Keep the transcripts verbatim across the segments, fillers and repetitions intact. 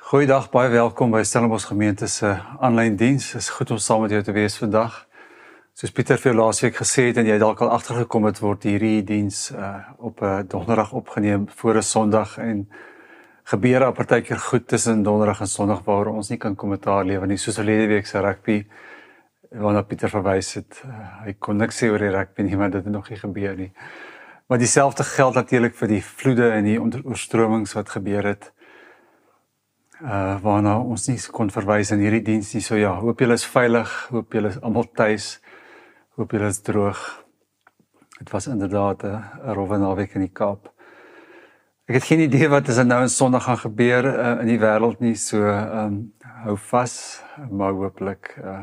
Goeiedag, baie welkom by Stellenbosch Gemeente se aanlyn diens. Dit is goed om saam met jou te wees vandag. Soos Pieter vir jou laasweek gesê het en jy dalk al agtergekom het, word hierdie diens uh, op 'n uh, donderdag opgeneem voor 'n Sondag en gebeur 'n partykeer goed tussen donderdag en Sondag waar ons nie kan kommentaar lewer nie, soos verlede week se rugby waarna Pieter verwys het. Uh, hy kon niks sê oor die rugby nie, maar dit het nog nie gebeur nie. Maar dieselfde geld natuurlik vir die vloede en die oorstromings wat gebeur het. Uh, waarna ons nie kon verwys in hierdie diens nie. So ja, hoop julle is veilig, hoop julle is almal tuis, hoop julle is droog. Het was inderdaad 'n rowwe naweek in die Kaap. Ek het geen idee wat is er nou in Sondag gaan gebeur uh, in die wêreld nie, so um, hou vas, maar hooplik uh,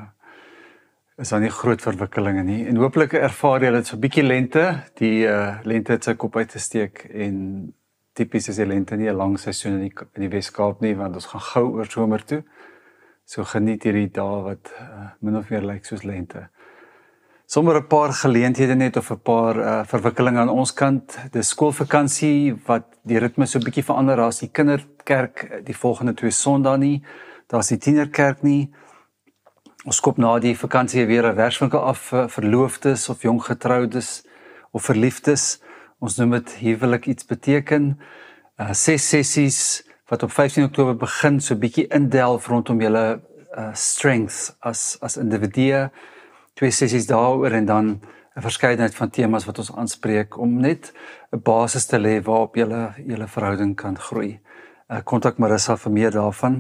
is daar nie groot verwikkelinge nie. En hooplik ervaar julle dit so 'n bietjie lente, die uh, lente het sy kop uitgesteek en tipies is die lente nie 'n lang seisoen in die, in die Wes-Kaap nie, want ons gaan gou oor somer toe. So geniet hierdie dae wat uh, min of meer lyk soos lente. Sommer 'n paar geleenthede net of 'n paar uh, verwikkelinge aan ons kant. Dis skoolvakansie wat die ritme so 'n bietjie verander. Daar's die kinderkerk die volgende twee Sondae nie. Daar's die tienerkerk nie. Ons skop na die vakansie weer 'n werkswinkel af vir verloofdes of jong getroudes of verliefdes. Ons noem dit huwelik iets beteken. Uh, ses sessies wat op vyftien Oktober begin, so 'n bietjie indelf rondom julle uh, strengths as as individue. Twee sessies daaroor en dan 'n verskeidenheid van temas wat ons aanspreek om net 'n basis te lê waarop julle julle verhouding kan groei. Uh, kontak Marissa vir meer daarvan.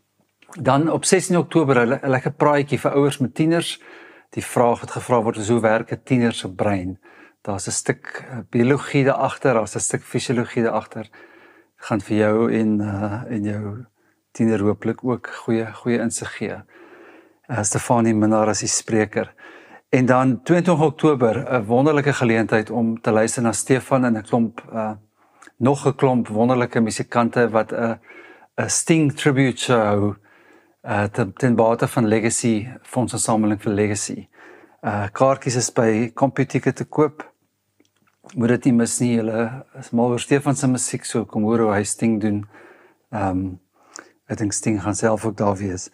Dan op sestien Oktober 'n lekker praatjie vir ouers met tieners. Die vraag wat gevra word is hoe werk 'n tiener se brein? Daar's 'n stuk biologie daar agter, daar's 'n stuk fisiologie daar agter. Gaan vir jou en uh, en jou tiener hooplik ook goeie goeie insig gee. Uh, Stefanie Minnar as die spreker. En dan tweeëntwintig Oktober 'n wonderlike geleentheid om te luister na Stefan en 'n klomp uh, nog 'n klomp wonderlike musikante wat 'n 'n Sting tribute show uh, ten, ten bate van Legacy fondsinsameling vir Legacy. Uh, kaartjies is by Computicket te koop. Moet dit nie mis nie, julle is mal oor Stefan se musiek, so kom hoor hoe hy Sting doen. Um, ek dink Sting gaan self ook daar wees.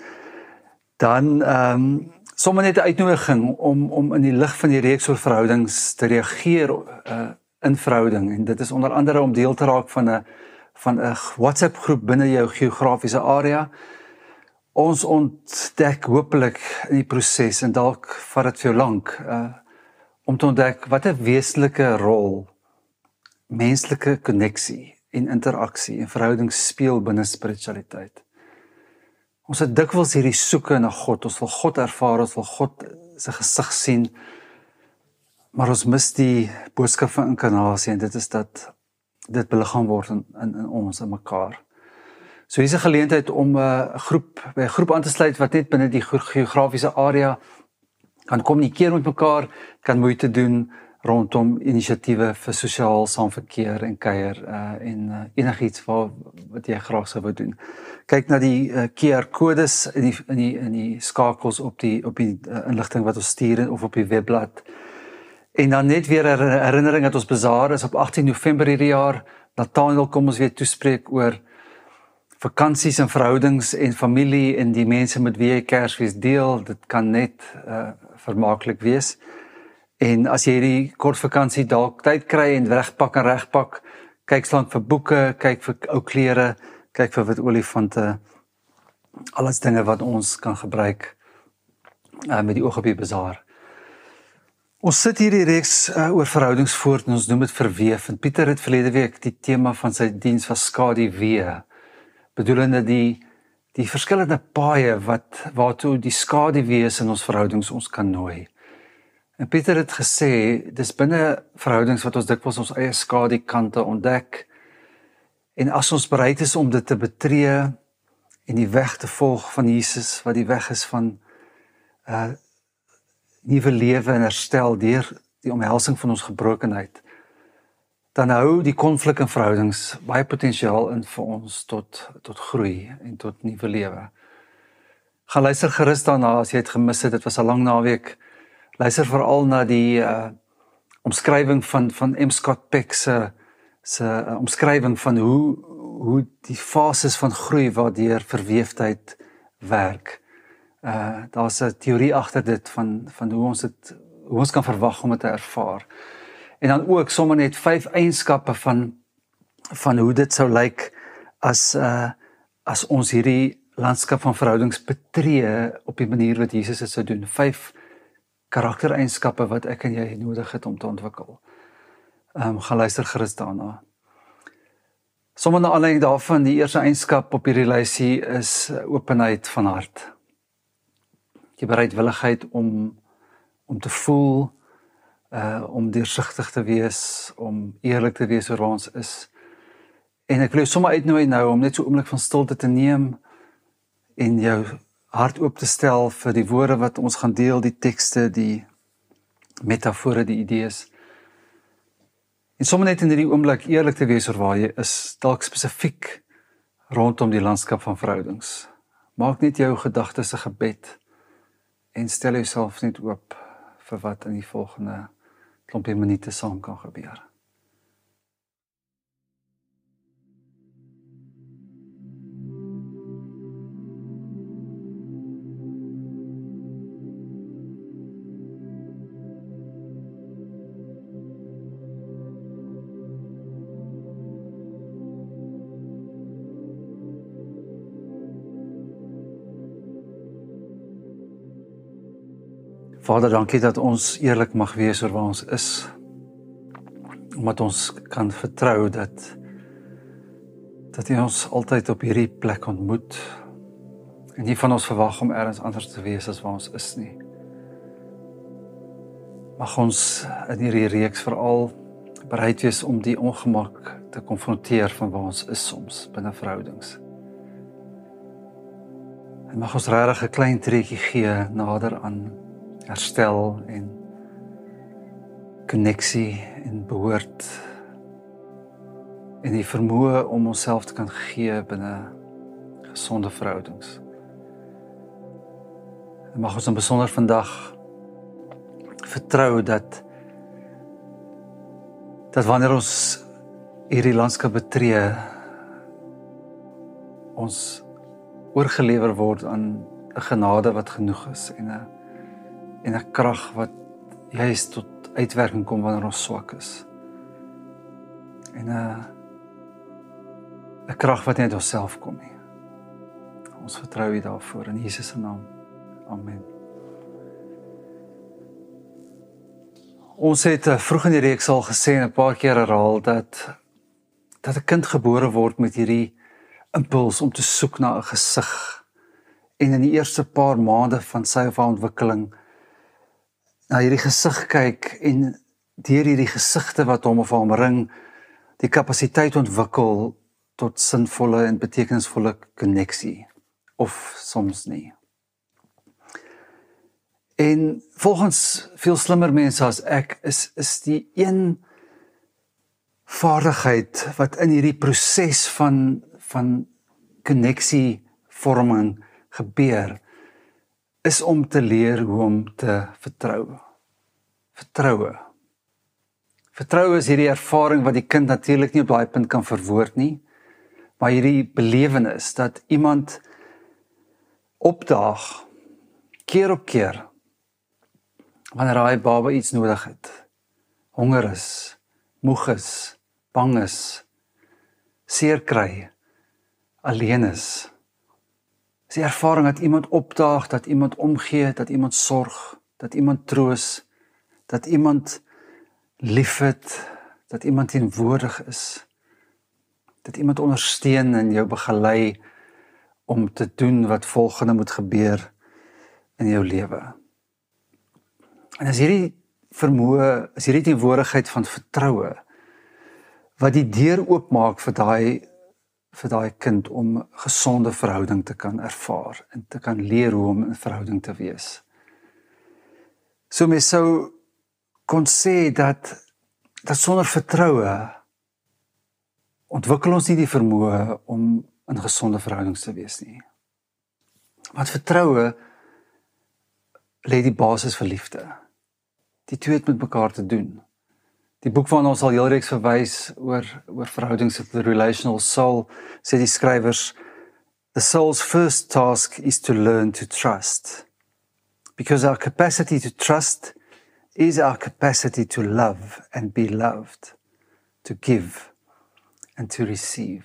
Dan um, sommer net 'n uitnodiging om om in die lig van die reeks oor verhoudings te reageer uh, in verhouding, en dit is onder andere om deel te raak van 'n van 'n WhatsApp groep binne jou geografiese area. Ons ontdek hopelik in die proses, en dalk vat dit vir jou lank, uh, om te ontdek wat 'n wesenlike rol menslike koneksie en interaksie en verhouding speel binne spiritualiteit. Ons het dikwels hierdie soeke na God, ons wil God ervaar, ons wil God se gesig sien, maar ons mis die boodskap van inkarnasie, en dit is dat dit beliggaam word in, in, in ons, in mekaar. So hier is 'n geleentheid om 'n uh, groep, by 'n groep aan te sluit wat net binne die geografiese area kan kommunikeer met mekaar, kan moeite doen rondom inisiatiewe vir sosiaal saamverkeer en kuier uh, en uh, enigiets wat, wat jy graag sou wou doen. Kyk na die uh, Q R-kodes in die in die in die skakels op die op die uh, inligting wat ons stuur of op die webblad. En dan net weer 'n herinnering dat ons bazaar is op agttien November hierdie jaar. Nathaniel kom ons weer toespreek oor vakansies en verhoudings en familie en die mense met wie jy Kersfees deel. Dit kan net uh, vermaaklik wees. En as jy hierdie kort vakansie dalk tyd kry en regpak en regpak, kyk slank vir boeke, kyk vir ou klere, kyk vir wit olifante, alles dinge wat ons kan gebruik uh, met die oog op die bazaar. Ons sit hierdie reeks uh, oor verhoudings voort en ons noem dit verweef. En Pieter het verlede week die tema van sy diens was skaduwee, bedoelende die die verskillende paaie wat waartoe die skaduwees in ons verhoudings ons kan nooi. En Pieter het gesê, dis binne verhoudings wat ons dikwels ons eie skadukante ontdek, en as ons bereid is om dit te betree en die weg te volg van Jesus, wat die weg is van uh, nuwe lewe en herstel deur die omhelsing van ons gebrokenheid, dan hou die konflik in verhoudings baie potensiaal in vir ons tot, tot groei en tot nuwe lewe. Gaan luister gerus daarna as jy het gemis het, dit was 'n lang naweek. Luister veral na die uh, omskrywing van van M. Scott Peck se se uh, omskrywing van hoe hoe die fases van groei waardeur verweefdheid werk. Uh, daar's 'n teorie agter dit van, van hoe ons dit, hoe ons kan verwag om dit te ervaar. En dan ook sommer net vyf eienskappe van, van hoe dit sou lyk as, uh, as ons hierdie landskap van verhoudings betree op die manier wat Jesus dit sou doen. Vyf karaktereienskappe wat ek en jy nodig het om te ontwikkel. Um, gaan luister gerus daarna. Sommige na aanleiding daarvan, die eerste eienskap op hierdie lysie is openheid van hart. Die bereidwilligheid om, om te voel, uh, om deursigtig te wees, om eerlik te wees oor waar ons is. En ek wil jou sommer uitnooi nou om net so 'n oomblik van stilte te neem en jou hart oop te stel vir die woorde wat ons gaan deel, die tekste, die metafore, die idees. En sommer net in hierdie oomblik eerlik te wees oor waar jy is, dalk spesifiek rondom die landskap van verhoudings. Maak net jou gedagtes 'n gebed en stel jouself net oop vir wat in die volgende klompie minute saam kan gebeur. Vader, dankie dat ons eerlik mag wees oor waar ons is, omdat ons kan vertrou dat, dat U ons altyd op hierdie plek ontmoet, en nie van ons verwag om ergens anders te wees as waar ons is nie. Mag ons in hierdie reeks veral bereid wees om die ongemak te konfronteer van waar ons is soms binne verhoudings. En mag ons regtig 'n klein treetjie gee nader aan herstel en konneksie en behoort en die vermoë om onsself te kan gee binne gesonde verhoudings. En mag ons in besonder vandag vertrou dat dat wanneer ons hierdie landskap betree, ons oorgelewer word aan 'n genade wat genoeg is en 'n en 'n krag wat juist tot uitwerking kom wanneer ons swak is. En 'n 'n krag wat nie uit onsself kom nie. Ons vertrou U daarvoor in Jesus se naam. Amen. Ons het vroeg in die reeks al gesê en 'n paar keer herhaal dat dat 'n kind gebore word met hierdie impuls om te soek na 'n gesig. En in die eerste paar maande van sy of haar ontwikkeling na hierdie gesig kyk en deur hierdie gesigte wat hom of haar omring, die kapasiteit ontwikkel tot sinvolle en betekenisvolle konneksie, of soms nie. En volgens veel slimmer mense as ek, is, is die een vaardigheid wat in hierdie proses van, van konneksievorming gebeur, is om te leer hoe om te vertrou. Vertroue. Vertroue is hierdie ervaring wat die kind natuurlik nie op daai punt kan verwoord nie, maar hierdie belewenis dat iemand opdaag, keer op keer, wanneer daai baba iets nodig het, honger is, moeg is, bang is, seer kry, alleen is. Dis die ervaring dat iemand opdaag, dat iemand omgee, dat iemand sorg, dat iemand troos, dat iemand liefhet, dat iemand teenwoordig is, dat iemand ondersteun en jou begelei om te doen wat volgende moet gebeur in jou lewe. En as hierdie vermoë, as hierdie teenwoordigheid van vertroue, wat die deur oopmaak vir daai vir daai kind om gesonde verhouding te kan ervaar en te kan leer hoe om in verhouding te wees. So mens sou kon sê dat dat sonder vertroue ontwikkel ons nie die vermoë om in gesonde verhoudings te wees nie. Want vertroue lê die basis vir liefde. Die twee het met mekaar te doen. Die boek waarna ons al heel reeks verwys oor, oor verhoudings of the relational soul, sê die skrywers, the soul's first task is to learn to trust. Because our capacity to trust is our capacity to love and be loved, to give and to receive.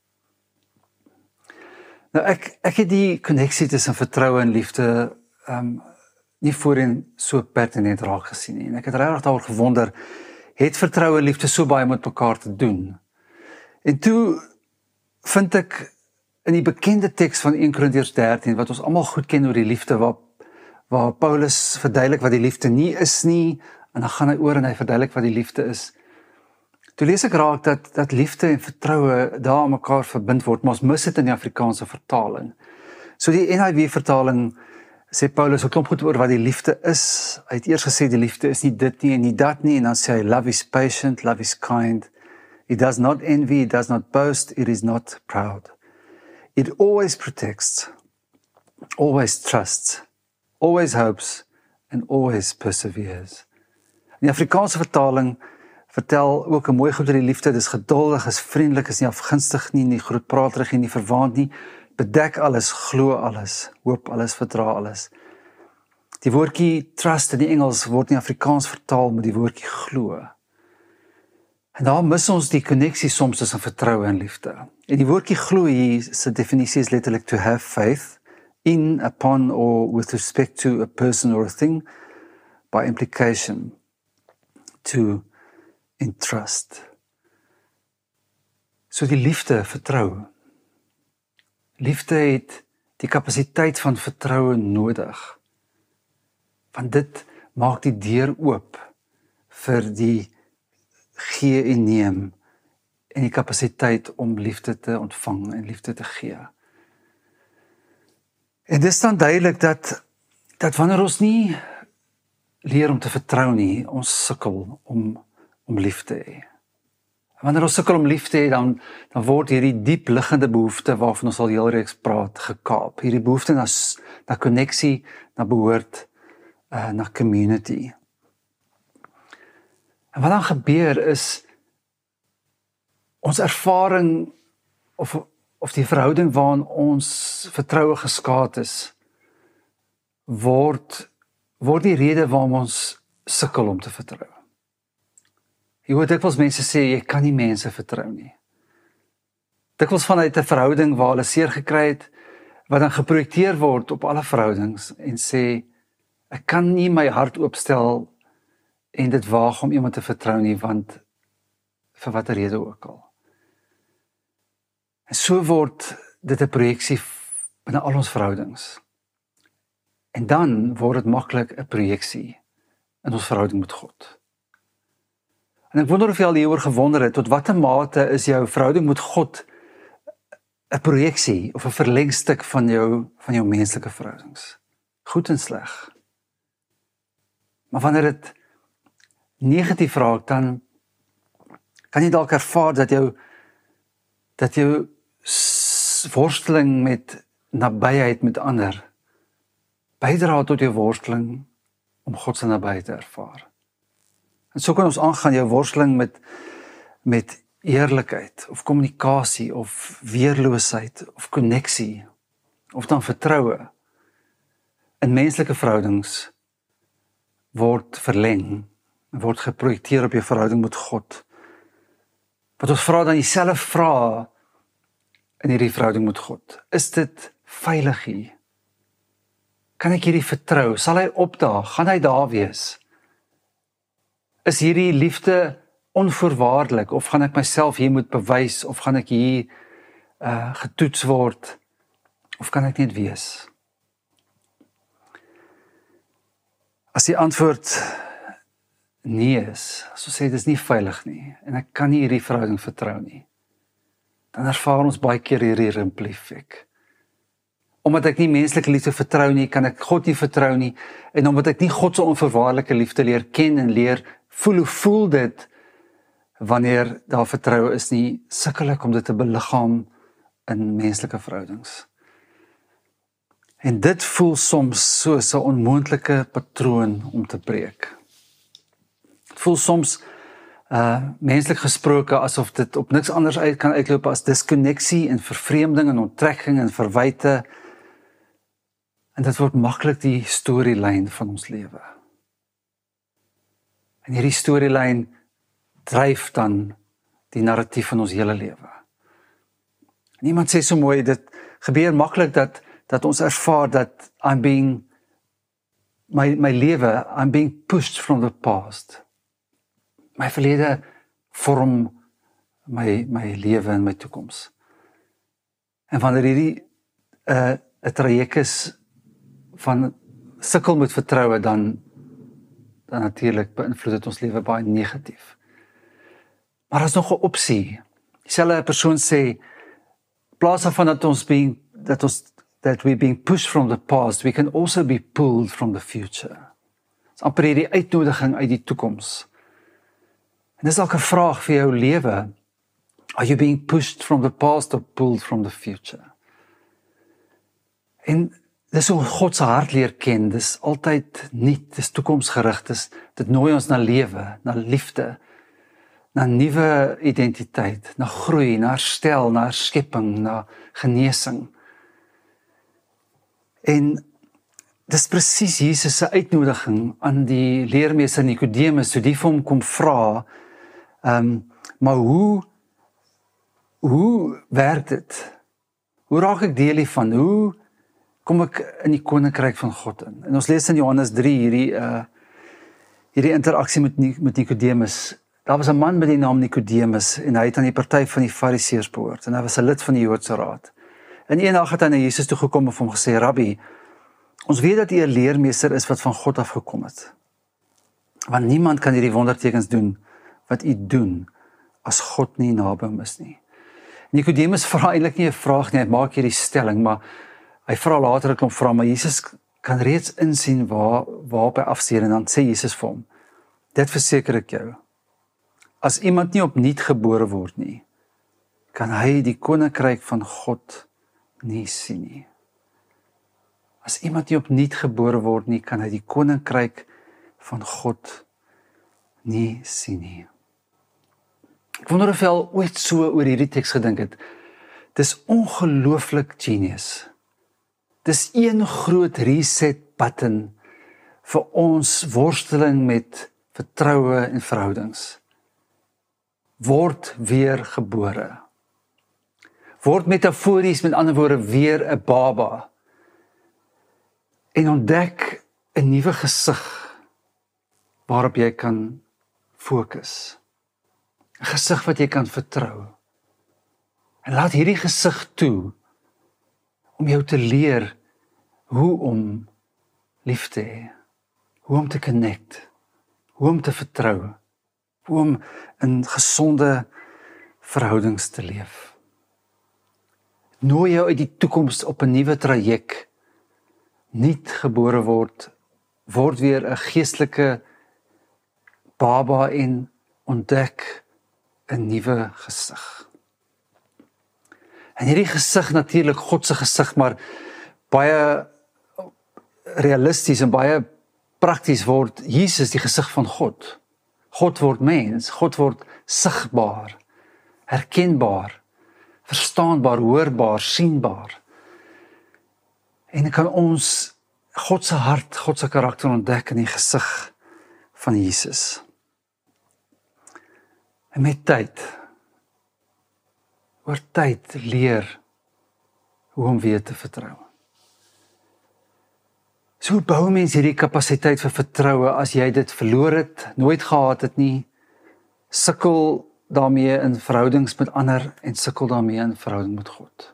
Nou ek, ek het die konneksie tussen vertroue en liefde um, nie voorheen so pertinent raak gesien nie. En ek het regtig daaroor gewonder, het vertroue en liefde so baie met mekaar te doen? En toe vind ek in die bekende teks van Eerste Korintiërs dertien, wat ons almal goed ken oor die liefde, waar, waar Paulus verduidelik wat die liefde nie is nie, en dan gaan hy oor en hy verduidelik wat die liefde is. Toe lees ek raak dat, dat liefde en vertroue daar aan mekaar verbind word, maar ons mis dit in die Afrikaanse vertaling. So die N I V vertaling sê Paulus 'n klomp goed oor wat die liefde is. Hy het eers gesê die liefde is nie dit nie en nie dat nie, en dan sê hy love is patient, love is kind. It does not envy, it does not boast, it is not proud. It always protects, always trusts, always hopes and always perseveres. In die Afrikaanse vertaling vertel ook 'n mooi goed oor die liefde, dis geduldig, is vriendelik, is nie afgunstig nie, nie grootpraterig nie, nie verwaand nie, bedek alles, glo alles, hoop alles, verdra alles. Die woordjie trust in die Engels word in Afrikaans vertaal met die woordjie glo. En daar mis ons die konneksie soms tussen vertroue en liefde. En die woordjie glo hier, se definisie is letterlik to have faith in, upon or with respect to a person or a thing, by implication to entrust. So die liefde vertrou. Liefde het die kapasiteit van vertroue nodig. Want dit maak die deur oop vir die gee en neem en die kapasiteit om liefde te ontvang en liefde te gee. En dit is dan duidelik dat, dat wanneer ons nie leer om te vertrou nie, ons sukkel om, om lief te hê. Wanneer ons sukkel om lief te hê, dan, dan word hierdie diep liggende behoefte waarvan ons al heel reeks praat, gekaap. Hierdie behoefte na, na konneksie, na behoort, uh, na community. En wat dan gebeur is, ons ervaring, of, of die verhouding waarin ons vertroue geskaad is, word, word die rede waarom ons sukkel om te vertrou. Jy hoor dikwels mense sê, jy kan nie mense vertrou nie. Dikwels vanuit 'n verhouding waar hulle seer gekry het, wat dan geprojekteer word op alle verhoudings, en sê, ek kan nie my hart oopstel, en dit waag om iemand te vertrou nie, want, vir watter rede ook al. En so word dit 'n projeksie binne al ons verhoudings. En dan word dit maklik 'n projeksie in ons verhouding met God. En ek wonder of jy al hieroor gewonder het, tot watter mate is jou verhouding met God 'n projeksie of 'n verlengstuk van jou, van jou menslike verhoudings. Goed en sleg. Maar wanneer dit negatief raak, dan kan jy dalk ervaar dat jou, dat jou worsteling met nabyheid met ander bydra tot jou worsteling om God se nabyheid te ervaar. En so kan ons aangaan, jou worsteling met, met eerlikheid, of kommunikasie, of weerloosheid, of konneksie, of dan vertroue, in menslike verhoudings, word verleng, word geprojekteer op jou verhouding met God. Wat ons vra dan dieselfde vrae in hierdie verhouding met God. Is dit veilig hier? Kan ek hierdie vertrou? Sal hy opdaag? Gaan hy daar wees? Is hierdie liefde onvoorwaardelik, of gaan ek myself hier moet bewys, of gaan ek hier uh, getoets word, of kan ek net wees? As die antwoord nee is, as ons sê, dit is nie veilig nie, en ek kan nie hierdie verhouding vertrou nie, dan ervaar ons baie keer hierdie rimpel effek. Omdat ek nie menslike liefde vertrou nie, kan ek God nie vertrou nie, en omdat ek nie God se onvoorwaardelike liefde leer ken en leer voel, hoe voel dit, wanneer daar vertroue is nie, sukkel ek om dit te beliggaam in menslike verhoudings. En dit voel soms soos 'n onmoontlike patroon om te breek. Dit voel soms uh, menslik gesproke, asof dit op niks anders uit kan uitloop as diskonneksie en vervreemding en onttrekking en verwyte. En dit word maklik die storielyn van ons lewe. En hierdie storielyn dryf dan die narratief van ons hele lewe. En iemand sê so mooi, dit gebeur maklik dat, dat ons ervaar dat I'm being, my, my lewe, I'm being pushed from the past. My verlede vorm my, my lewe en my toekoms. En wanneer hierdie uh, 'n traject is van sukkel met vertroue, dan, dan natuurlik beïnvloed dit ons lewe baie negatief. Maar daar is nog 'n opsie. Dieselfde persoon sê, in plaas daarvan dat ons being, dat ons, that we're being pushed from the past, we can also be pulled from the future. Dit is amper hierdie uitnodiging uit die toekoms. En dis dalk 'n vraag vir jou lewe. Are you being pushed from the past or pulled from the future? En dis hoe God se hart leer ken, dis altyd nuut, dis toekomsgerig, dis, dit nooi ons na lewe, na liefde, na nuwe identiteit, na groei, na herstel, na herskepping, na genesing. En dis presies Jesus se uitnodiging aan die leermeester Nikodemus, toe die vir hom kom vra, um, maar hoe, hoe werk dit? Hoe raak ek deel hiervan? Hoe kom ek in die koninkryk van God in? En ons lees in Johannes drie hierdie, uh, hierdie interaksie met, met Nikodemus. Daar was 'n man met die naam Nikodemus, en hy het aan die party van die Fariseërs behoort, en hy was 'n lid van die Joodse Raad. En eendag het hy na Jesus toe gekom en hom gesê, Rabbi, ons weet dat u 'n leermeester is wat van God af gekom het. Want niemand kan hierdie wondertekens doen wat u doen, as God nie naby hom is nie. Nikodemus vra eintlik nie 'n vraag nie, hy maak hierdie stelling, maar hy vra later 'n klomp vrae, maar Jesus kan reeds insien waar, waarop hy afstuur, en dan sê Jesus vir hom, dit verseker ek jou, as iemand nie opnuut gebore word nie, kan hy die koninkryk van God nie sien nie. As iemand nie opnuut gebore word nie, kan hy die koninkryk van God nie sien nie. Ek wonder of jy al ooit so oor hierdie teks gedink het. Dis ongelooflik genius. Dis een groot reset button vir ons worsteling met vertroue en verhoudings. Word weer gebore. Word metafories, met ander woorde, weer 'n baba. En ontdek 'n nuwe gesig waarop jy kan fokus. 'n Gesig wat jy kan vertrou. En laat hierdie gesig toe om jou te leer hoe om lief te hê, hoe om te connect, hoe om te vertrou, hoe om in gesonde verhoudings te leef. Nooi jou uit die toekoms op 'n nuwe traject, nuut gebore word, word weer 'n geestelike baba en ontdek 'n nuwe gesig. En hierdie gesig natuurlik God se gesig, maar baie realisties en baie prakties word Jesus die gesig van God. God word mens, God word sigbaar, herkenbaar, verstaanbaar, hoorbaar, sienbaar. En dan kan ons God se hart, God se karakter ontdek in die gesig van Jesus. En met tyd, oor tyd leer hoe om weer te vertrou. So hoe bou mens hierdie kapasiteit vir vertroue as jy dit verloor het, nooit gehad het nie, sukkel daarmee in verhoudings met ander en sukkel daarmee in verhouding met God.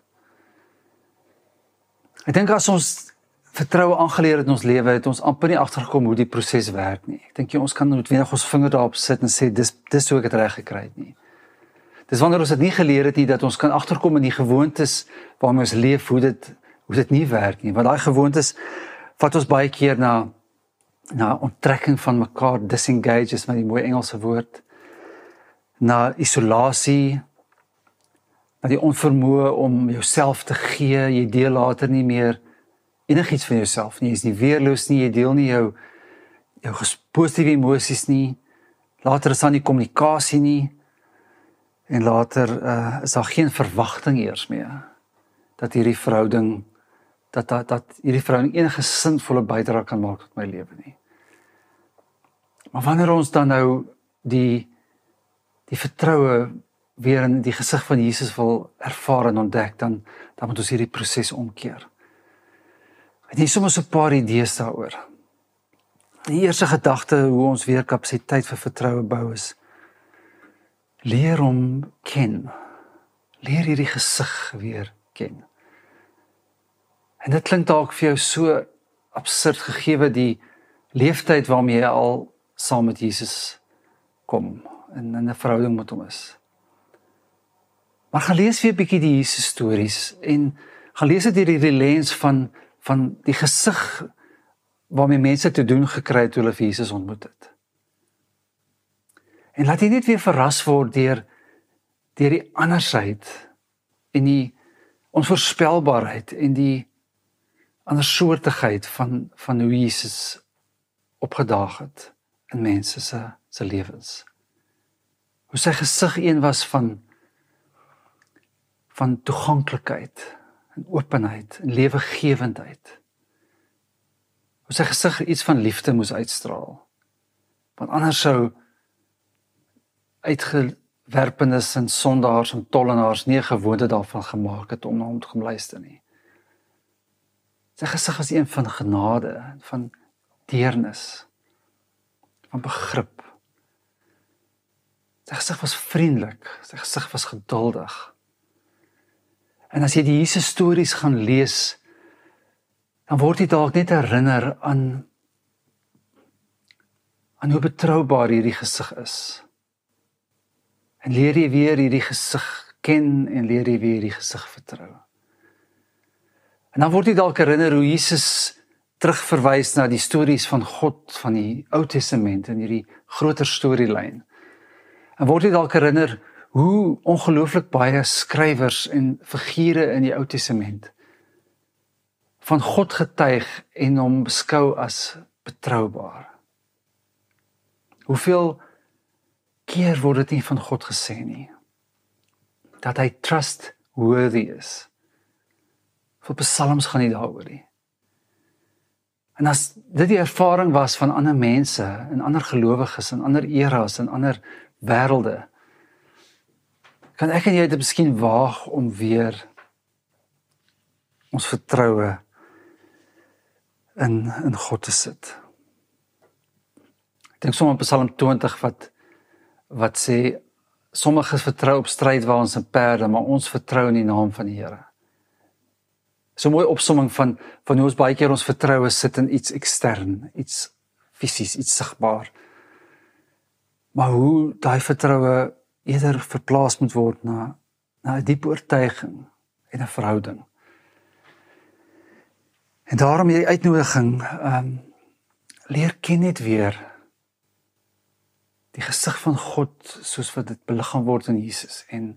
Ek dink as ons vertroue aangeleer het in ons lewe, het ons amper nie agtergekom hoe die proses werk nie. Ek dink jy ons kan noodwendig ons vinger daarop sit en sê, dis, dis hoe ek het reg gekry het nie. Dis wanneer ons dit nie geleer het nie, dat ons kan agterkom in die gewoontes waarmee ons leef, hoe dit, hoe dit nie werk nie. Want daai gewoontes vat ons baie keer na, na onttrekking van mekaar, disengage is maar die mooi Engelse woord, na isolasie, na die onvermoë om jouself te gee, jy deel later nie meer enigiets van jouself nie, jy is nie weerloos nie, jy deel nie jou, jou positiewe emosies nie, Later is daar nie kommunikasie nie, en later uh, is daar geen verwagting eers meer, dat hierdie verhouding, dat, dat, dat hierdie verhouding enige sinvolle bydrae kan maak tot my lewe nie. Maar wanneer ons dan nou die, die vertroue weer in die gesig van Jesus wil ervaar en ontdek, dan, dan moet ons hierdie proses omkeer. En hier is soms 'n paar idees daaroor. Die eerste gedagte hoe ons weer kapasiteit vir vertroue bou is, leer hom ken. Leer hierdie gesig weer ken. En dit klink dalk vir jou so absurd gegeewe die leeftyd waarmee jy al saam met Jesus kom en in 'n verhouding met hom is. Maar gaan lees weer 'n bietjie die Jesus stories en gaan lees dit deur die lens van van die gesig waarmee mense te doen gekry het toe hulle vir Jesus ontmoet het. En laat jy net weer verras word deur deur die andersheid en die onvoorspelbaarheid en die andersoortigheid van van hoe Jesus opgedaag het in mense se se lewens. Hoe sy gesig een was van van toeganklikheid en openheid en lewegewendheid. Hoe sy gesig iets van liefde moes uitstraal. Want anders sou uitgewerpenes en sondaars en tollenaars nie 'n gewoonte daarvan gemaak het om na hom te kom luister nie. Sy gesig was een van genade, van deernis, van begrip. Sy gesig was vriendelik, sy gesig was geduldig. En as jy die Jesus stories gaan lees, dan word jy dalk net herinner aan aan hoe betroubaar hierdie gesig is. En leer jy weer hierdie gesig ken en leer jy weer hierdie gesig vertrou. En dan word jy dalk herinner hoe Jesus terugverwys na die stories van God van die Ou Testament en hierdie groter storielyn. En word jy dalk herinner hoe ongelooflik baie skrywers en figure in die Ou Testament van God getuig en hom beskou as betroubaar. Hoeveel keer word dit nie van God gesê nie, dat hy trustworthy is. Vir psalms gaan nie daaroor nie. En as dit die ervaring was van ander mense, en ander gelowiges, en ander eras, en ander wêrelde, kan ek en jy dit miskien waag om weer ons vertroue in, in God te sit. Ek dink sommer op Psalm twintig wat, wat sê, sommiges vertrou op strydwaans en perde, maar ons vertrou in die naam van die Here. So 'n mooi opsomming van, van hoe ons baie keer ons vertroue sit in iets ekstern, iets fisies, iets sigbaar. Maar hoe daai vertroue eerder verplaas moet word na, na 'n diep oortuiging en 'n verhouding. En daarom hierdie uitnodiging, um, leer ken net weer die gesig van God soos wat dit beliggaam word in Jesus en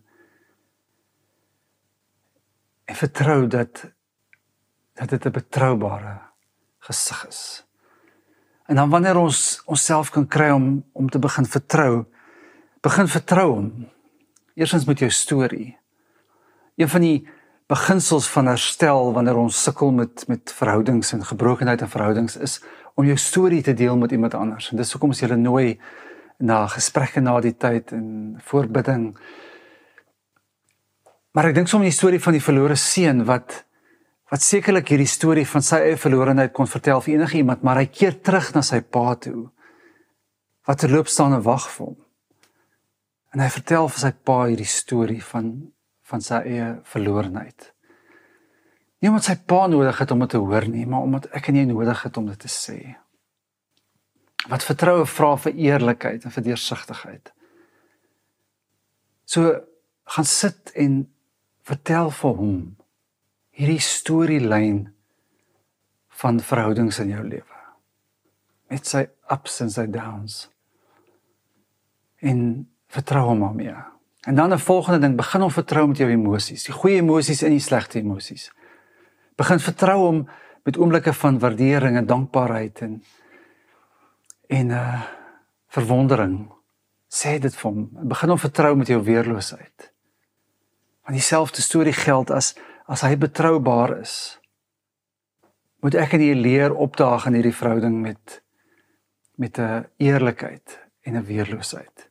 en vertrou dat dat dit 'n betroubare gesig is. En dan wanneer ons onsself kan kry om om te begin vertrou, begin vertrou hom. Eerstens met jou storie. Een van die beginsels van herstel wanneer ons sukkel met met verhoudings en gebrokenheid in verhoudings is om jou storie te deel met iemand anders. En dis hoekom ons julle nooi na gesprekke na die tyd en voorbidding. Maar ek dink soms die storie van die verlore seun wat wat sekerlik hierdie storie van sy eie verlorenheid kon vertel vir enige iemand, maar hy keer terug na sy pa toe. Wat terloop staan en wag vir hom. En hy vertel vir sy pa hierdie storie van van sy eie verlorenheid. Nie omdat sy pa nodig het om dit te hoor nie, maar omdat ek en jy nodig het om dit te sê. Wat vertroue vra vir eerlikheid en vir deursigtigheid. So, gaan sit en vertel vir hom hierdie storielyn van verhoudings in jou lewe. Met sy ups en sy downs. En vertrou hom daarmee. En dan 'n volgende ding, begin om vertrou met jou emosies, die goeie emosies en die slegte emosies. Begin vertrou hom met oomblikke van waardering en dankbaarheid en en uh, verwondering Sê dit vir hom. Begin hom vertrou met jou weerloosheid. Want dieselfde storie geld as, as hy betroubaar is. Moet ek en jy leer opdaag in hierdie verhouding met, met 'n eerlikheid en 'n weerloosheid.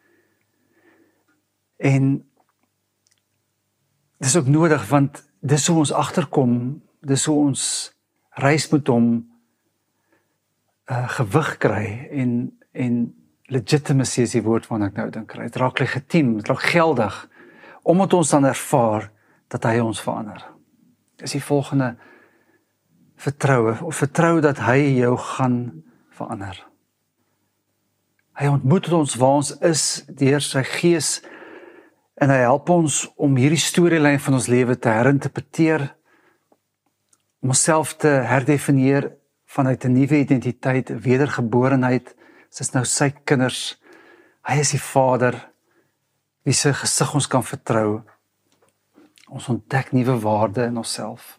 En dis ook nodig, want dis hoe ons agterkom, dis hoe ons reis met hom uh, gewig kry en, en legitimacy is die woord waarna ek nou dink kry. Het raak legitiem, het raak geldig, omdat ons dan ervaar dat hy ons verander. Dis die volgende vertroue, of vertrou dat hy jou gaan verander. Hy ontmoet ons waar ons is deur sy gees en hy help ons om hierdie storielyn van ons lewe te herinterpreteer, om onsself te herdefinieer vanuit 'n nuwe identiteit, wedergeborenheid. Dit is nou sy kinders. Hy is die Vader wie se gesig ons kan vertrou. Ons ontdek nuwe waarde in onsself.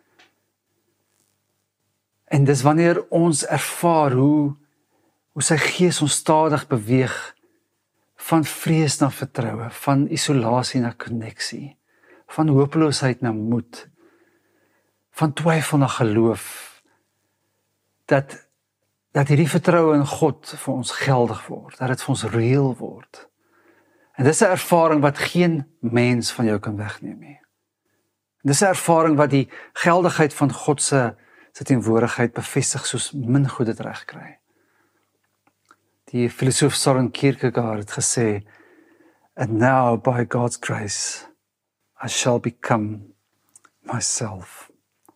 En dis wanneer ons ervaar hoe hoe sy gees ons stadig beweeg van vrees na vertroue, van isolasie na koneksie, van hopeloosheid na moed, van twyfel na geloof, dat dat hierdie vertroue in God vir ons geldig word, dat dit vir ons reëel word. En dis 'n ervaring wat geen mens van jou kan wegneem nie. En dis 'n ervaring wat die geldigheid van God se se teenwoordigheid bevestig soos min goed dit reg kry. Die filosoof Søren Kierkegaard het gesê, "And now by God's grace I shall become myself."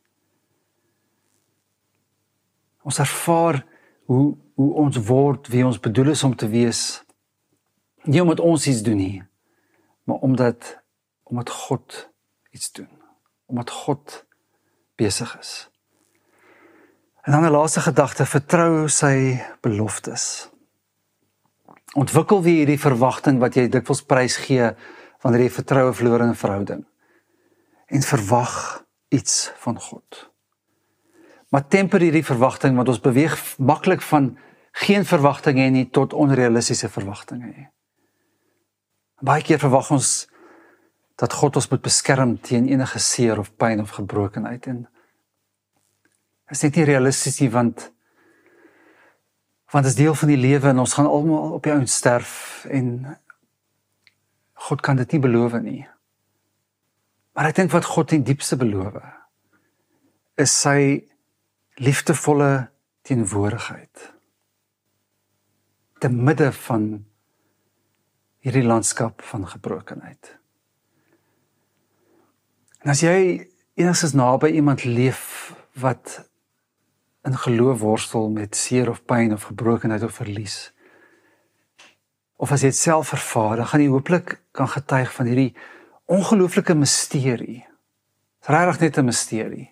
Ons ervaar hoe hoe ons word wie ons bedoel is om te wees, nie omdat ons iets doen nie, maar omdat omdat God iets doen, omdat God besig is. En dan 'n laaste gedagte, vertrou sy beloftes. Ontwikkel weer hierdie verwagting wat jy dikwels prys gee wanneer jy vertroue verloor in 'n verhouding. En verwag iets van God. Maar temper hierdie verwagting, want ons beweeg maklik van geen verwagting hê nie tot onrealistiese verwagtinge hê. Baie keer verwag ons dat God ons moet beskerm teen enige seer of pyn of gebrokenheid, en is net nie realisties nie, want want dit is deel van die lewe en ons gaan almal op die ouend sterf en God kan dit nie beloof nie. Maar ek dink wat God ten diepste beloof is sy liefdevolle teenwoordigheid te midde van hierdie landskap van gebrokenheid. En as jy enigstens naby iemand leef wat in geloof worstel met seer of pyn of gebrokenheid of verlies, of as jy dit self ervaar, dan gaan jy hopelik kan getuig van hierdie ongelooflike misterie. Dit is regtig net 'n misterie,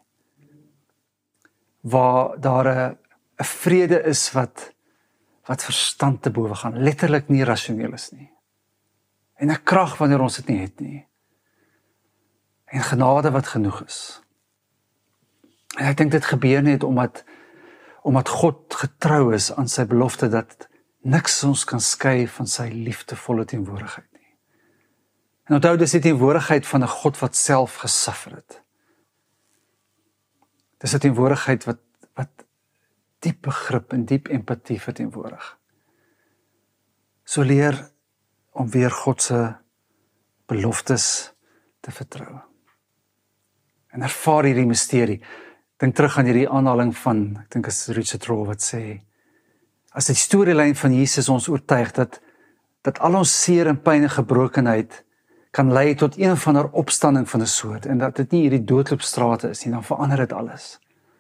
waar daar 'n 'n vrede is wat wat verstand te bowe gaan, letterlik nie rasioneel is nie. En 'n krag wanneer ons dit nie het nie. En genade wat genoeg is. En ek dink dit gebeur net omdat omdat God getrou is aan sy belofte dat niks ons kan skei van sy liefdevolle teenwoordigheid nie. En onthou, dis die teenwoordigheid van 'n God wat self gesuffer het. Dis 'n teenwoordigheid wat wat diep begrip en diep empatie verteenwoordig. So leer om weer God se beloftes te vertrou. En ervaar hierdie misterie. Dink terug aan hierdie aanhaling van, ek dink is Richard Rohr wat sê, as die storielyn van Jesus ons oortuig dat dat al ons seer en pyn en gebrokenheid kan lei tot een van 'n opstanding van 'n soort, en dat dit nie hierdie doodloopstrate is nie, dan verander dit alles.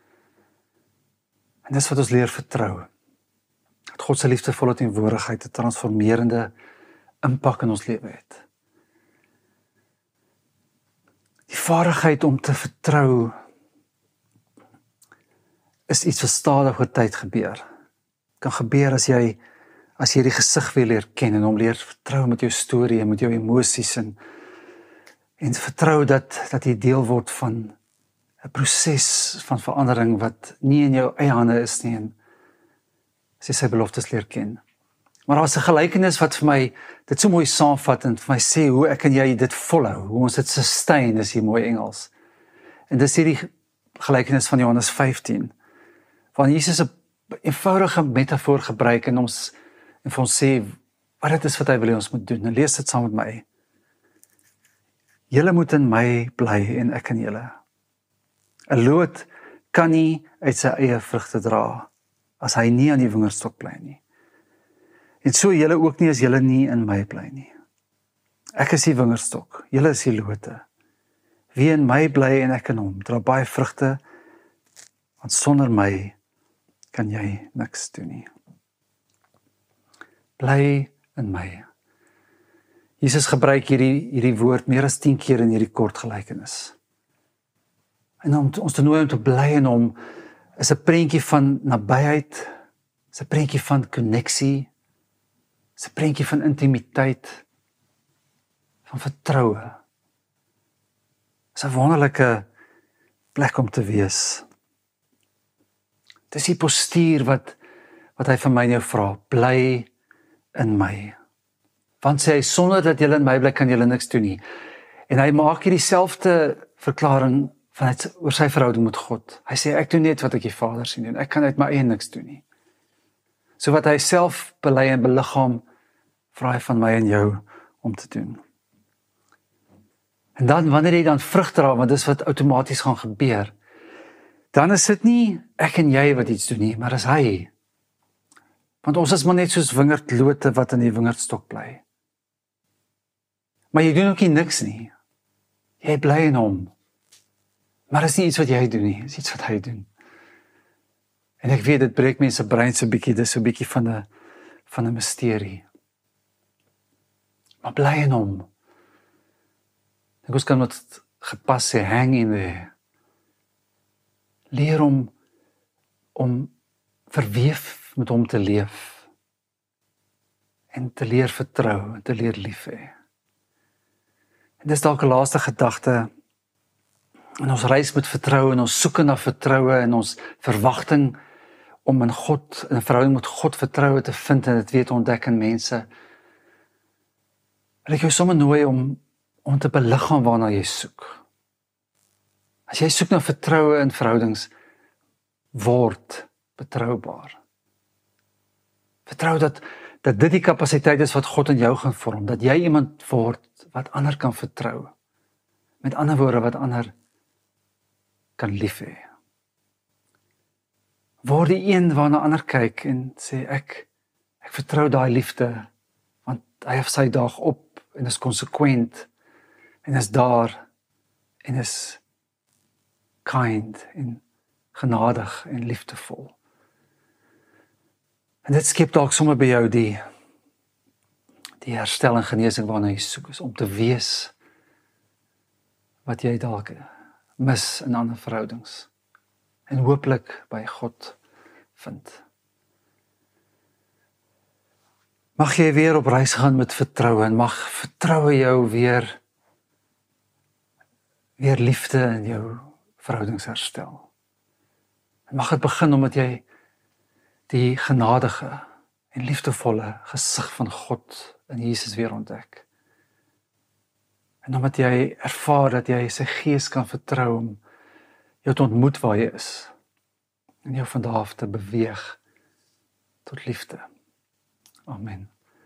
En dis wat ons leer vertrou. Dat God se liefdevolle teenwoordigheid 'n transformerende impak in ons lewe het. Die vaardigheid om te vertrou is iets wat stadig oor tyd gebeur. Het kan gebeur as jy as jy die gesig weer leer ken en hom leer vertrou met jou storie en met jou emosies en en vertrou dat dat jy deel word van 'n proses van verandering wat nie in jou eie hande is nie, en as jy sy beloftes leer ken. Maar daar is 'n gelykenis wat vir my dit so mooi saamvat en vir my sê hoe ek en jy dit volhou, hoe ons dit sustain, is hier mooi Engels. En dis hierdie gelykenis van Johannes vyftien, waar Jesus 'n eenvoudige metafoor gebruik en ons en vir ons sê wat dit is wat hy wil hê ons moet doen. En lees dit saam met my. Julle moet in my bly en ek in julle. 'n Loot kan nie uit sy eie vrugte dra as hy nie aan die wingerdstok bly nie. En so julle ook nie as julle nie in my bly nie. Ek is die wingerdstok, julle is die lote. Wie in my bly en ek in hom, dra baie vrugte, want sonder my kan jy niks doen nie. Bly in my. Jesus gebruik hierdie hierdie woord meer as tien keer in hierdie kort gelykenis. En om ons te nooi om te bly in hom is 'n prentjie van nabyheid, is 'n prentjie van koneksie, is 'n prentjie van intimiteit, van vertroue. Is 'n wonderlike plek om te wees. Dis die postuur wat wat hy van my en jou vra, bly in my. Want sê hy, sonder dat julle in my bly kan julle niks doen nie. En hy maak hier dieselfde verklaring vanuit oor sy verhouding met God. Hy sê, ek doen net wat ek die Vader sien doen, ek kan uit my eie niks doen nie. So wat hy self bely en beliggaam, vra hy van my en jou om te doen. En dan, wanneer jy dan vrug dra, want dis wat outomaties gaan gebeur, dan is dit nie ek en jy wat iets doen nie, maar is hy. Want ons is maar net soos wingerdlote wat in die wingerdstok bly. Maar jy doen ook nie niks nie. Jy bly in hom. Maar is nie iets wat jy doen nie, is iets wat hy doen. En ek weet, dit breek mense brein so bietjie, dis so bietjie van 'n van 'n misterie. Maar bly in hom. Ek ons kan wat gepas sê, hang in there. Leer om om verweef met hom te leef. En te leer vertrou, en te leer lief hê. En dis dalk 'n laaste gedagte. En ons reis met vertroue en ons soeke na vertroue en ons verwagting om in God, in 'n verhouding met God vertroue te vind en dit weet ontdek in mense. En ek jou sommer nooi om om te beliggaam waarna jy soek. As jy soek na vertroue in verhoudings, word betroubaar. Vertrou dat dat dit die kapasiteit is wat God in jou gaan vorm, dat jy iemand word wat ander kan vertrou. Met ander woorde wat ander kan lief hê. Word die een waarna ander kyk en sê ek ek vertrou daai liefde want hy het sy dag op en is konsekwent en is daar en is kind en genadig en liefdevol. En dit skep dalk sommer by jou die die herstel en genesing waarna jy soek is om te wees wat jy dalk mis in ander verhoudings en hooplik by God vind. Mag jy weer op reis gaan met vertroue en mag vertroue jou weer weer liefde in jou verhoudings herstel. En mag dit begin omdat jy die genadige en liefdevolle gesig van God in Jesus weer ontdek. En omdat jy ervaar dat jy sy gees kan vertrou om jou te ontmoet waar jy is en jou van daar af te beweeg tot liefde. Amen.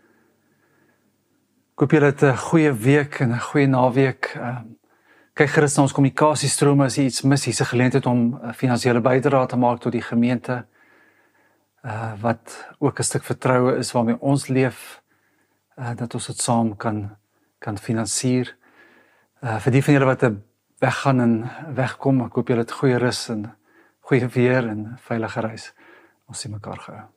Ek hoop julle het 'n goeie week en 'n goeie naweek. Um, kyk gerus na ons kommunikasiestrome as jy iets mis, hier's 'n geleentheid om 'n finansiële bydrae te maak tot die gemeente, uh, wat ook 'n stuk vertroue is waarmee ons leef, uh, dat ons dit saam kan, kan finansier. Uh, vir die van julle wat er weggaan en wegkom, ek hoop julle het goeie rus en goeie weer en veilige reis. Ons sien mekaar gou.